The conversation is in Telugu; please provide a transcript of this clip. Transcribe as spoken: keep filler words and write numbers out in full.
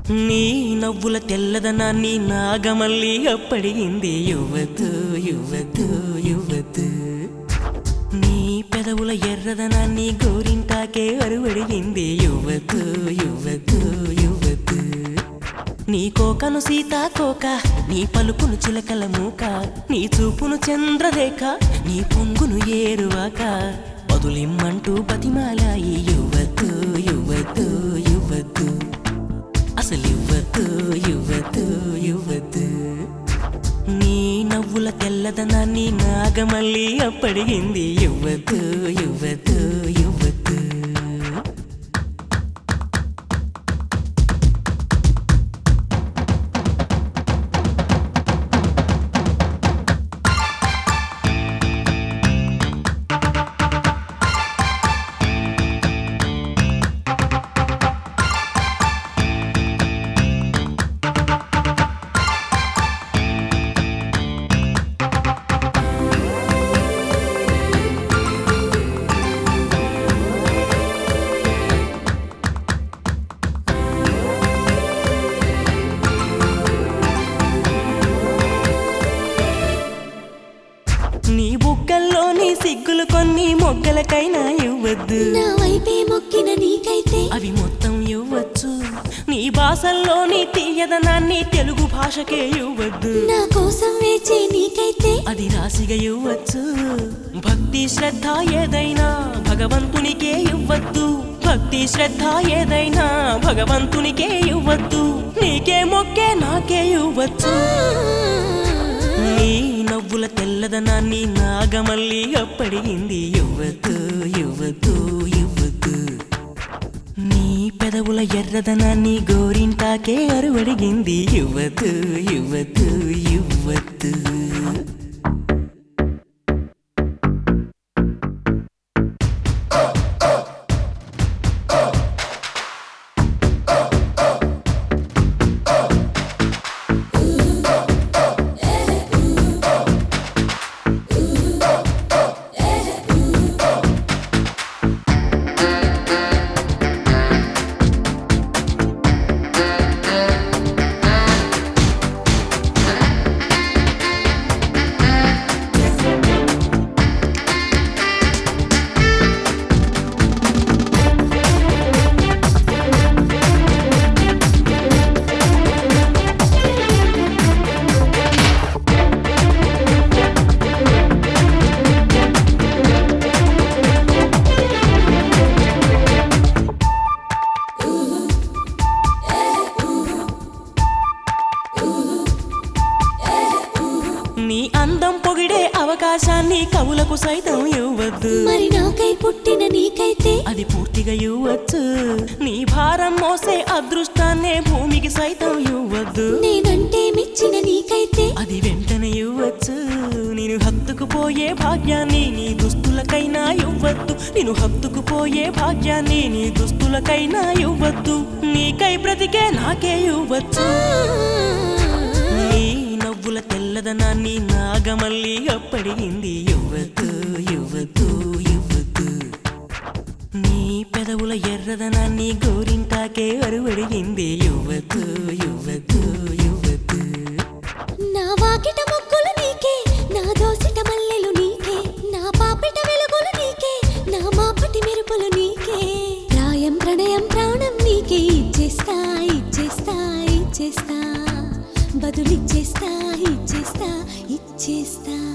నీ నవ్వుల తెల్లదనాన్ని నాగమల్లి అప్పడిగింది యువతు యువతు యువతు నీ పెదవుల ఎర్రదనాన్ని గోరింటాకే అరువడిగింది యువతు యువతు యువతు నీ కోకను సీతాకోక నీ పలుకును చిలకల మూక నీ చూపును చంద్రరేఖ నీ పొంగును ఏరువాక వదులిమ్మంటూ బతిమాలాయి యువతు యువతు యువతు అసలు యువతు యువతు యువతు నీ నవ్వుల తెల్లదనాన్ని నాగమల్లి అప్పడిగింది యువతు యువతు యువతు నీ బుగ్గల్లోని సిగ్గులు కొన్ని మొగ్గలకైనా ఇవ్వద్దు నా వైపే మొక్కిన నీకైతే అవి మొత్తం ఇవ్వచ్చు నీ భాషల్లోని తీయదనాన్ని తెలుగు భాషకే ఇవ్వద్దు నా కోసం వేచే నీకైతే అది రాసిగా ఇవ్వచ్చు భక్తి శ్రద్ధ ఏదైనా భగవంతునికే ఇవ్వద్దు భక్తి శ్రద్ధ ఏదైనా భగవంతునికే ఇవ్వద్దు నీకే మొక్కే నాకే ఇవ్వచ్చు నీ నవ్వుల తెల్లదనాన్ని నాగమల్లి అప్పడిగింది యువతు యువతు యువతు నీ పెదవుల ఎర్రదనాన్ని గోరింటాకే అరువడిగింది యువతు యువతు యువతు నీ అందం పొగిడే అవకాశాన్ని కవులకు సైతం ఇవ్వద్దు మరి నాకై పుట్టిన నీకైతే అది పూర్తిగా ఇవ్వచ్చు నీ భారం మోసే అదృష్టాన్నే భూమికి సైతం ఇవ్వద్దు నేనంటే మెచ్చిన నీకైతే అది వెంటనే ఇవ్వచ్చు నేను హత్తుకుపోయే భాగ్యాన్ని నీ దుస్తులకైనా ఇవ్వద్దు నేను హత్తుకుపోయే భాగ్యాన్ని నీ దుస్తులకైనా ఇవ్వద్దు నీకై బ్రతికే నాకే ఇవ్వచ్చు నీ నవ్వుల తెల్లదనాన్ని నాగమల్లి అప్పడిగింది యువతు యువతు యువతు నీ పెదవుల ఎర్రదనాన్ని గోరింటాకే అరువడిగింది యువతు యువతు యువతు నా వాకిట మొక్కులు నీకే నా దోసిట మల్లెలు నీకే నా పాపిట వెలుగులు నీకే నా మాపటి మెరుపులు నీకే ప్రాయం ప్రణయం ప్రాణం నీకే ఇచ్చేస్తా ఇచ్చేస్తా ఇచ్చేస్తా బదులిచ్చేస్తా ఇచ్చేస్తా ఇచ్చేస్తా